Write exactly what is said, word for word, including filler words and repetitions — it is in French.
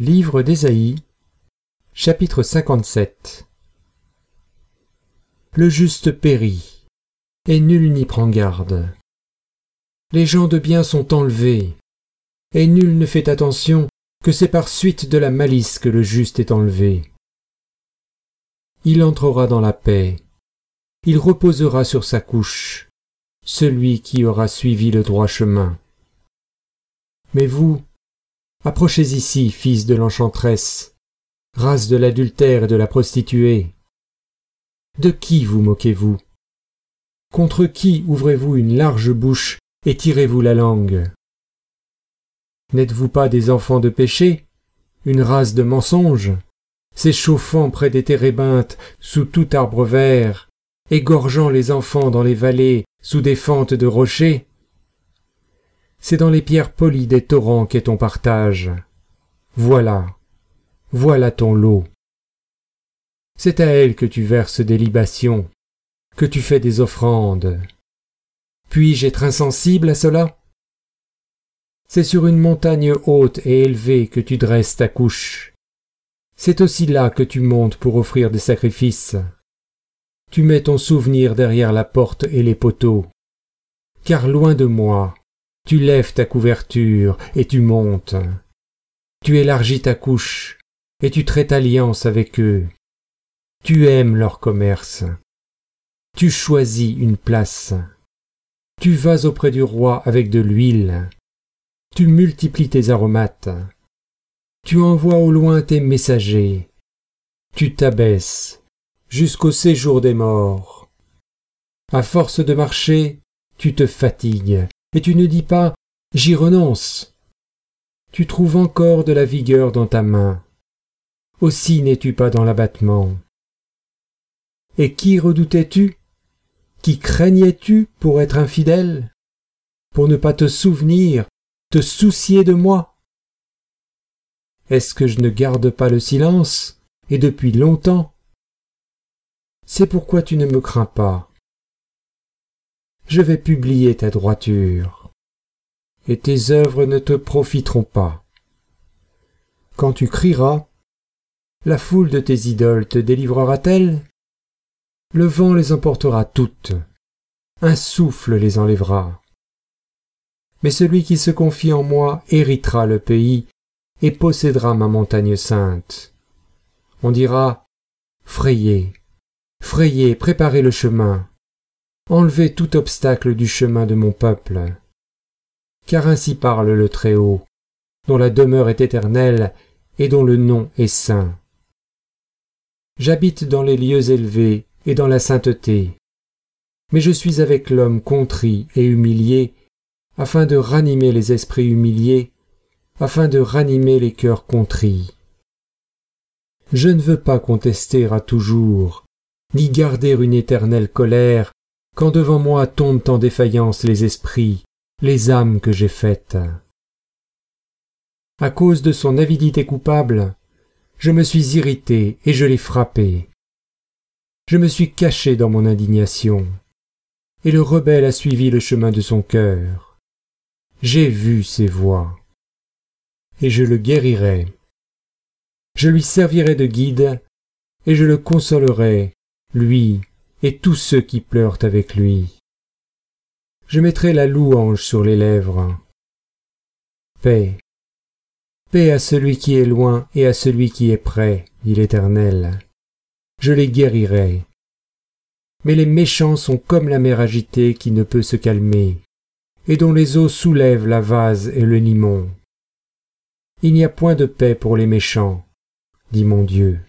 Livre d'Ésaïe, chapitre cinquante-sept. Le juste périt, et nul n'y prend garde. Les gens de bien sont enlevés, et nul ne fait attention que c'est par suite de la malice que le juste est enlevé. Il entrera dans la paix, il reposera sur sa couche, celui qui aura suivi le droit chemin. Mais vous, approchez ici, fils de l'enchanteresse, race de l'adultère et de la prostituée. De qui vous moquez-vous? Contre qui ouvrez-vous une large bouche et tirez-vous la langue? N'êtes-vous pas des enfants de péché, une race de mensonges, s'échauffant près des térébinthes sous tout arbre vert, égorgeant les enfants dans les vallées sous des fentes de rochers? C'est dans les pierres polies des torrents qu'est ton partage. Voilà, voilà ton lot. C'est à elle que tu verses des libations, que tu fais des offrandes. Puis-je être insensible à cela? C'est sur une montagne haute et élevée que tu dresses ta couche. C'est aussi là que tu montes pour offrir des sacrifices. Tu mets ton souvenir derrière la porte et les poteaux. Car loin de moi, tu lèves ta couverture et tu montes. Tu élargis ta couche et tu traites alliance avec eux. Tu aimes leur commerce. Tu choisis une place. Tu vas auprès du roi avec de l'huile. Tu multiplies tes aromates. Tu envoies au loin tes messagers. Tu t'abaisses jusqu'au séjour des morts. À force de marcher, tu te fatigues. Et tu ne dis pas « j'y renonce ». Tu trouves encore de la vigueur dans ta main. Aussi n'es-tu pas dans l'abattement. Et qui redoutais-tu? Qui craignais-tu pour être infidèle? Pour ne pas te souvenir, te soucier de moi? Est-ce que je ne garde pas le silence, et depuis longtemps? C'est pourquoi tu ne me crains pas. Je vais publier ta droiture, et tes œuvres ne te profiteront pas. Quand tu crieras, la foule de tes idoles te délivrera-t-elle? Le vent les emportera toutes, un souffle les enlèvera. Mais celui qui se confie en moi héritera le pays et possédera ma montagne sainte. On dira, frayez, frayez, préparez le chemin. Enlevez tout obstacle du chemin de mon peuple. Car ainsi parle le Très-Haut, dont la demeure est éternelle et dont le nom est saint. J'habite dans les lieux élevés et dans la sainteté, mais je suis avec l'homme contrit et humilié, afin de ranimer les esprits humiliés, afin de ranimer les cœurs contrits. Je ne veux pas contester à toujours, ni garder une éternelle colère, quand devant moi tombent en défaillance les esprits, les âmes que j'ai faites. À cause de son avidité coupable, je me suis irrité et je l'ai frappé. Je me suis caché dans mon indignation, et le rebelle a suivi le chemin de son cœur. J'ai vu ses voies, et je le guérirai. Je lui servirai de guide, et je le consolerai, lui, et tous ceux qui pleurent avec lui. Je mettrai la louange sur les lèvres. Paix, paix à celui qui est loin et à celui qui est près, dit l'Éternel. Je les guérirai. Mais les méchants sont comme la mer agitée qui ne peut se calmer, et dont les eaux soulèvent la vase et le limon. Il n'y a point de paix pour les méchants, dit mon Dieu.